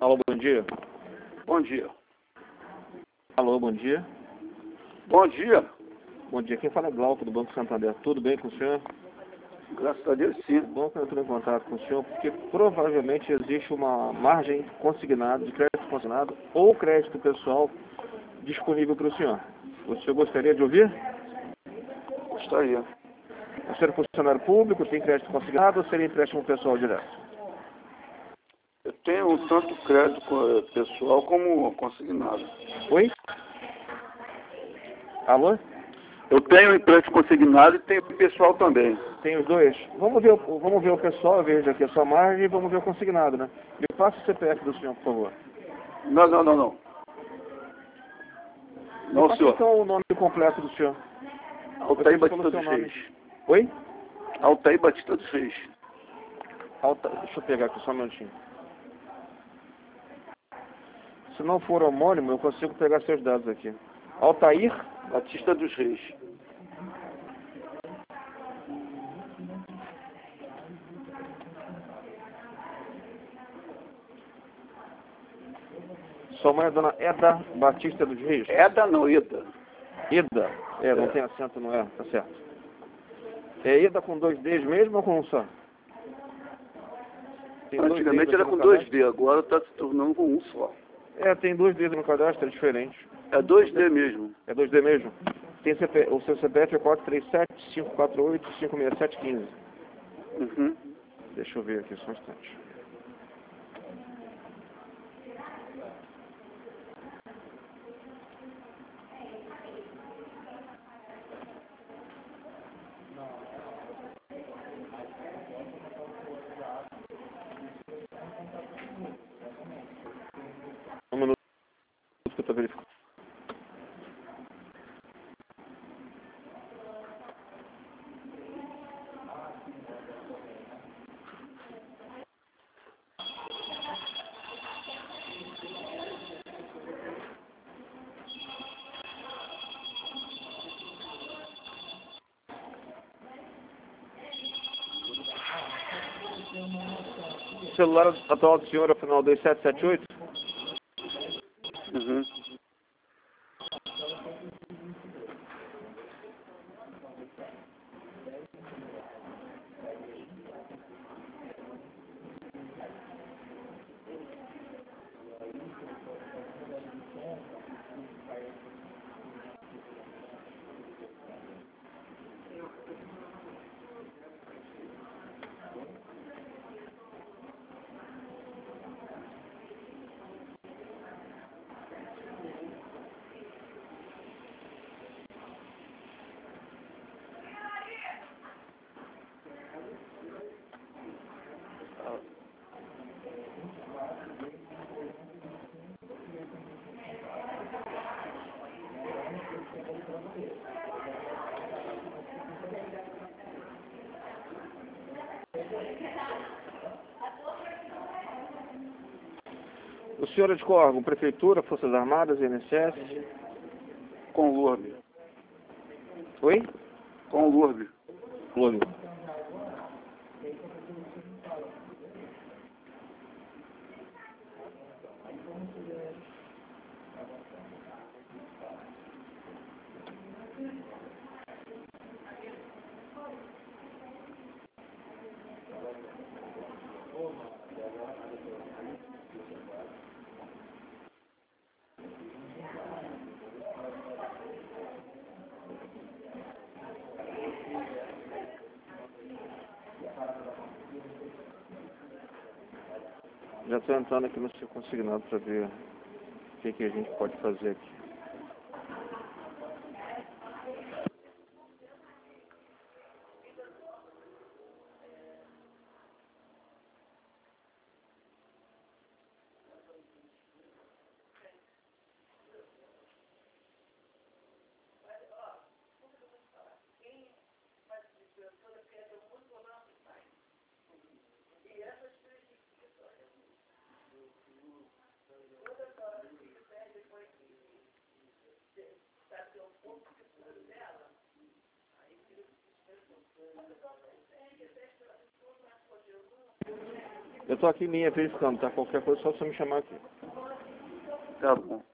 Alô, bom dia. Bom dia. Alô, bom dia. Bom dia. Bom dia. Quem fala é Glauco, do Banco Santander. Tudo bem com o senhor? Graças a Deus, sim. Bom que eu estou em contato com o senhor, porque provavelmente existe uma margem consignada, de crédito consignado ou crédito pessoal disponível para o senhor. O senhor gostaria de ouvir? Gostaria. O senhor é funcionário público, tem crédito consignado ou seria empréstimo pessoal direto? Eu tenho tanto crédito pessoal como consignado. Oi? Alô? Eu tenho empréstimo consignado e tenho pessoal também. Tem os dois? Vamos ver o pessoal, eu vejo aqui a sua margem e vamos ver o consignado, né? Me passa o CPF do senhor, por favor. Não. Não, Passa senhor. então o nome completo do senhor. Altair Você falou Batista seu dos nome. Reis. Oi? Altair Batista dos Reis. Deixa eu pegar aqui só um minutinho. Se não for homônimo, eu consigo pegar seus dados aqui. Altair Batista dos Reis. Sua mãe é dona Eda Batista dos Reis? Eda não, Ida. Ida. Não tem acento, não é? Tá certo. É Ida com 2 Ds mesmo ou com um só? Tem Antigamente era com 2D, agora está se tornando com um só. Tem 2 Ds no cadastro, é diferente. É 2D mesmo. É 2D mesmo? O seu CPF é 437-548-56715. Uhum. Deixa eu ver aqui só um instante. Um minuto que eu estou verificando. O celular atual do senhor é o final 2778? Uhum. O senhor é de qual órgão? Prefeitura, Forças Armadas, INSS? Com Lourdes. Oi? Com Lourdes. Lourdes. Já estou entrando aqui no seu consignado para ver o que a gente pode fazer aqui. Eu estou aqui em linha verificando, tá? Qualquer coisa é só você me chamar aqui. Tá bom.